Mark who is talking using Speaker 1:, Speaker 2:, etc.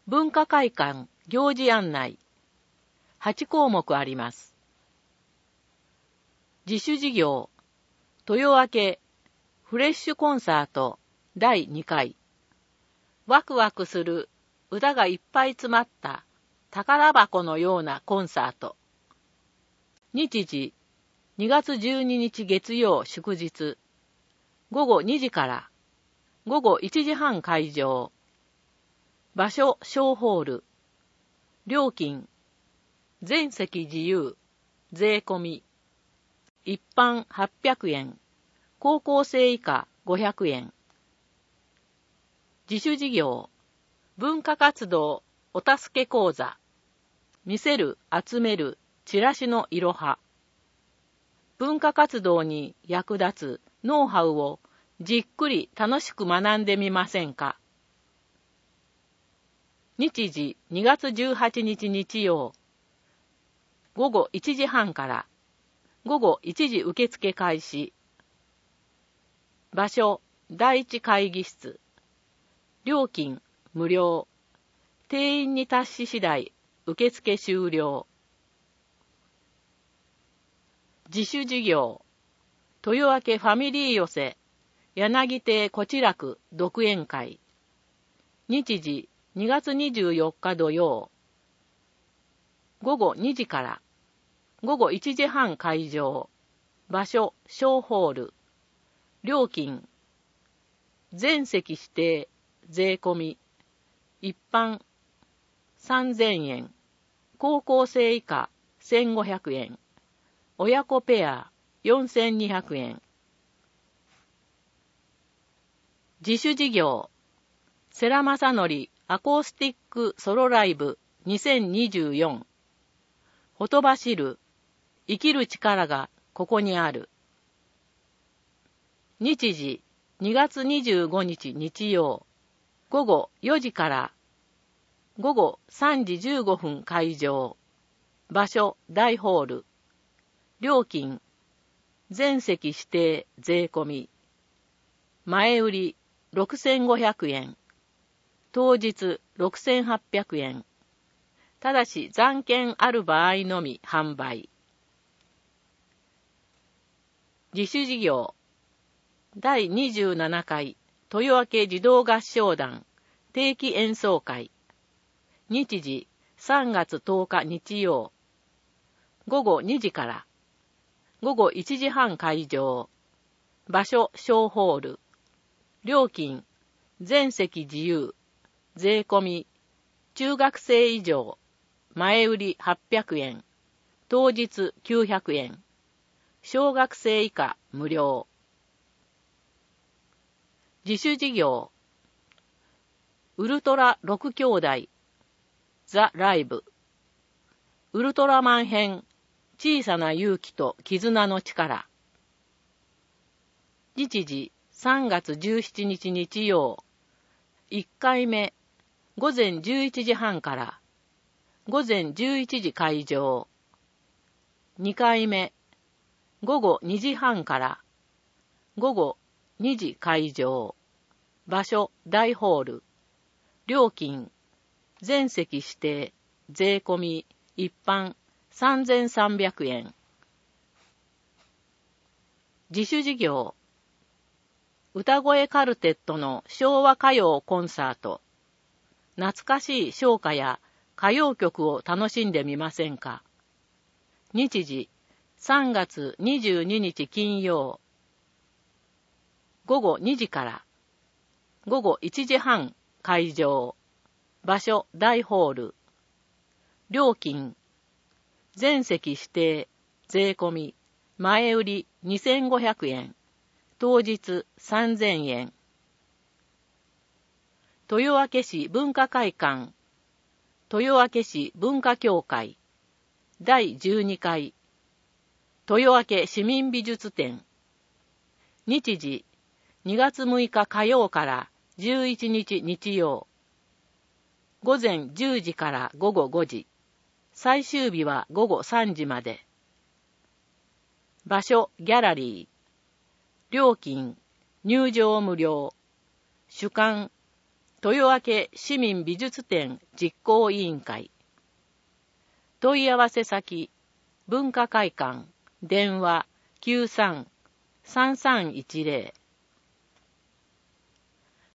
Speaker 1: 文化会館行事案内。8項目あります。自主事業、豊明フレッシュコンサート第2回。ワクワクする歌がいっぱい詰まった宝箱のようなコンサート。日時、2月12日月曜祝日。午後2時から午後1時半会場。場所小ホール。料金、全席自由、税込み。一般800円。高校生以下500円。自主事業、文化活動お助け講座。見せる、集める、チラシのいろは。文化活動に役立つノウハウをじっくり楽しく学んでみませんか。日時2月18日日曜。午後1時半から午後1時受付開始。場所、第一会議室。料金、無料。定員に達し次第、受付終了。自主事業。豊明ファミリー寄せ、柳亭こちらく独演会。日時、2月24日土曜。午後2時から午後1時半会場。場所、小ホール。料金、全席指定、税込み。一般、3000円。高校生以下、1500円。親子ペア、4200円。自主事業、世良正則アコースティックソロライブ2024。ほとばしる、生きる力がここにある。日時、2月25日日曜。午後4時から午後3時15分会場。場所、大ホール。料金、全席指定、税込み。前売り、6500円。当日、6800円。ただし残券ある場合のみ販売。自主事業。第27回豊明児童合唱団定期演奏会。日時3月10日日曜。午後2時から午後1時半会場。場所小ホール。料金、全席自由。税込み。中学生以上。前売り800円。当日900円。小学生以下無料。自主事業。ウルトラ6兄弟。ザ・ライブ。ウルトラマン編。小さな勇気と絆の力。日時3月17日日曜。1回目。午前11時半から午前11時会場。2回目。午後2時半から午後2時会場。場所、大ホール。料金、全席指定、税込み、一般、3300円。自主事業。歌声カルテットの昭和歌謡コンサート。懐かしい唱歌や歌謡曲を楽しんでみませんか。日時、3月22日金曜。午後2時から午後1時半会場。場所大ホール。料金、全席指定、税込み。前売り2500円。当日3000円。豊明市文化会館。豊明市文化協会。第12回。豊明市民美術展。日時、2月6日火曜から11日日曜。午前10時から午後5時。最終日は午後3時まで。場所、ギャラリー。料金、入場無料。主観、 豊明市民美術展実行委員会。問い合わせ先、文化会館、電話 93-3310